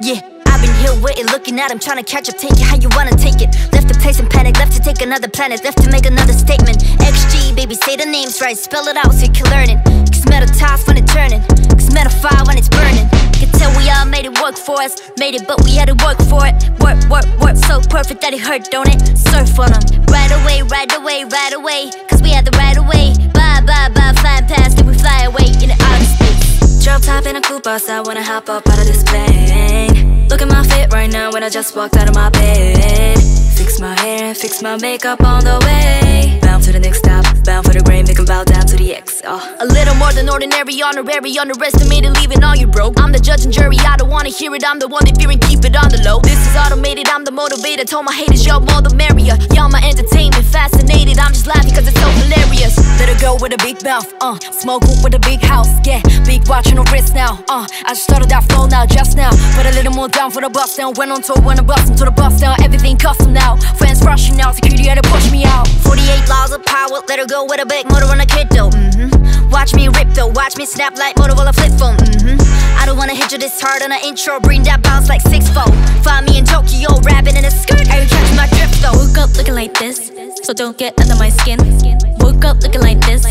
Yeah, I've been here waiting, looking at him, trying to catch up, take it how you wanna take it. Left the place in panic, left to take another planet, left to make another statement. XG, baby, say the names right, spell it out so you can learn it. Cause metal toss when it's turning, cause metal fire when it's burning. Can tell we all made it work for us, made it, but we had to work for it. Work, work, work, so perfect that it hurt, don't it? Surf on them, right away, right away, right away. Cause we had the right away, bye, bye, bye, flying past and we fly away in the outer space. Drop top in a coupe bus, I wanna hop up out of this plane. Look at my fit right now when I just walked out of my bed. Fix my hair and fix my makeup on the way. Bound to the next stop, bound for the grain, make 'em bow down to the X. A little more than ordinary, honorary, underestimated, leaving all you broke. I'm the judge and jury, I don't wanna hear it, I'm the one that fear and keep it on the low. This is automated, I'm the motivator, told my haters, y'all more the merrier. Y'all my entertainment, fascinated, I'm just laughing cause it's so hilarious. Let her go with a big mouth, smoke with a big house, yeah. Big watch on her wrist now, I just started that flow now, just now. Put a little more down for the bus down, went on tour, when I bust into the bus down. Everything custom now, friends rushing out, security had to push me out. 48 laws of power, let her go with a big motor on a kid though. Watch me rip though, watch me snap like Motorola flip phone. I don't wanna hit you this hard on an intro, bring that bounce like 6'4". Find me in Tokyo, rapping in a skirt, are you catching my drift though? Woke up looking like this, so don't get under my skin. Woke up looking like this.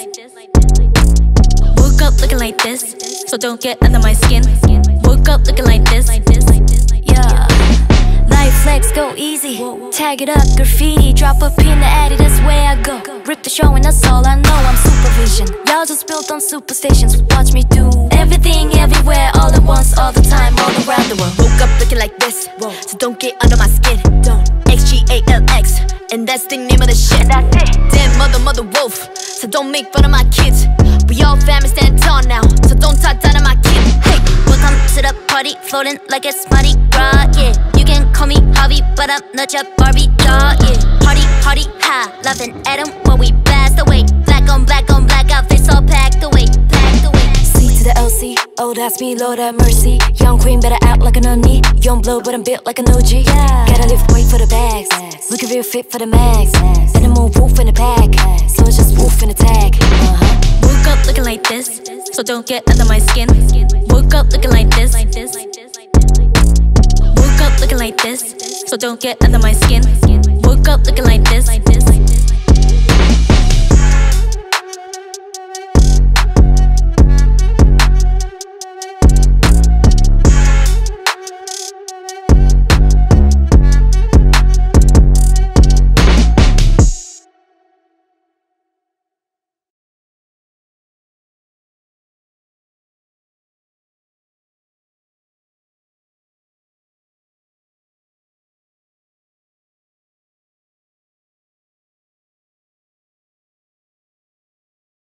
Woke up looking like this, so don't get under my skin. Woke up looking like this. Yeah. Life flex, go easy. Tag it up, graffiti. Drop a pin to add it, that's where I go. Rip the show and that's all I know, I'm supervision. Y'all just built on superstations. Watch me do everything, everywhere, all at once, all the time, all around the world. Woke up looking like this, so don't get under my skin. Don't. XGALX, and that's the name of the shit. That's it. Damn mother wolf, so don't make fun of my kids. We all family stand tall now, so don't talk down on my kid. Hey, welcome to the party, floating like it's Mardi Gras, yeah. You can call me Harvey, but I'm not your Barbie doll, yeah. Party, ha, laughing at him while we blast away. Black on black, outfits all packed away, C to the LC, oh that's me, Lord have mercy. Young queen better act like an onion. Young blood, but I'm built like an OG, yeah. Gotta lift weight for the bags, looking real fit for the mags. Animal wolf in the pack, so it's just wolf in the tag. Woke up looking like this, so don't get under my skin. Woke up looking like this. Woke up looking like this, so don't get under my skin. Woke up looking like this.